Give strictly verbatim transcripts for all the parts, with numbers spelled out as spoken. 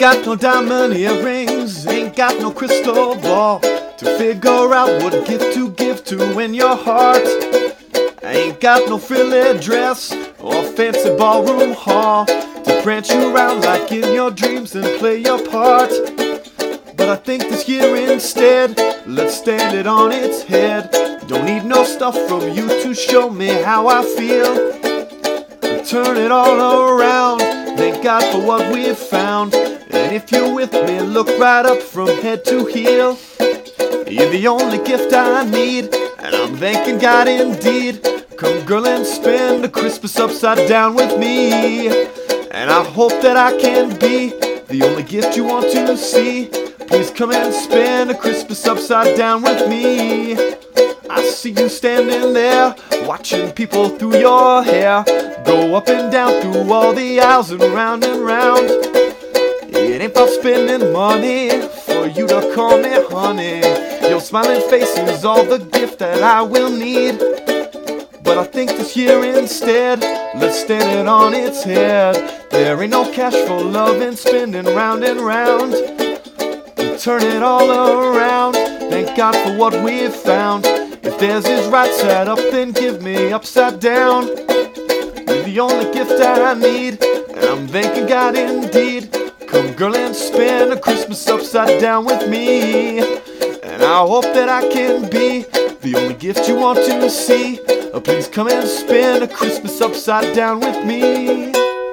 got no diamond earrings, ain't got no crystal ball to figure out what gift to give to in your heart. I ain't got no frilly dress or fancy ballroom hall to prance you around like in your dreams and play your part. But I think this year instead, let's stand it on its head. Don't need no stuff from you to show me how I feel. Turn it all around, thank God for what we've found. And if you're with me, look right up from head to heel. You're the only gift I need, and I'm thanking God indeed. Come girl and spend the Christmas upside down with me. And I hope that I can be the only gift you want to see. Please come and spend a Christmas upside down with me. I see you standing there, watching people through your hair go up and down through all the aisles and round and round. It ain't about spending money for you to call me honey. Your smiling face is all the gift that I will need. But I think this year instead, let's stand it on its head. There ain't no cash for love and spending round and round. Turn it all around, thank God for what we've found. If theirs is right side up, then give me upside down. You're the only gift I need, and I'm thanking God indeed. Come girl and spend a Christmas upside down with me. And I hope that I can be the only gift you want to see. Please come and spend a Christmas upside down with me.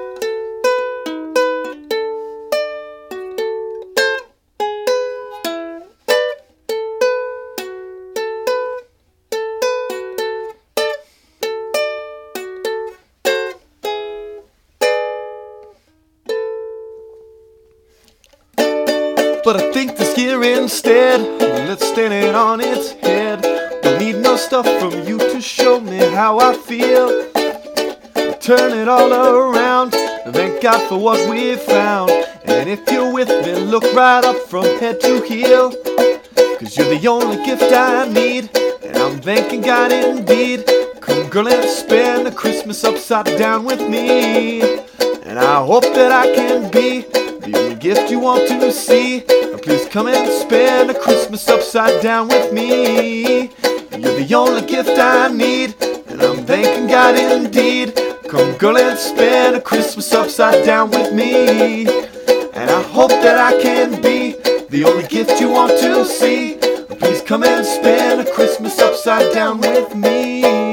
But I think this year instead, let's stand it on its head. Don't need no stuff from you to show me how I feel. Turn it all around, thank God for what we found. And if you're with me, look right up from head to heel. Cause you're the only gift I need, and I'm thanking God indeed. Come girl and spend the Christmas upside down with me. And I hope that I can be the only gift you want to see. Please come and spend a Christmas upside down with me. You're the only gift I need, and I'm thanking God indeed. Come girl and spend a Christmas upside down with me. And I hope that I can be the only gift you want to see. Please come and spend a Christmas upside down with me.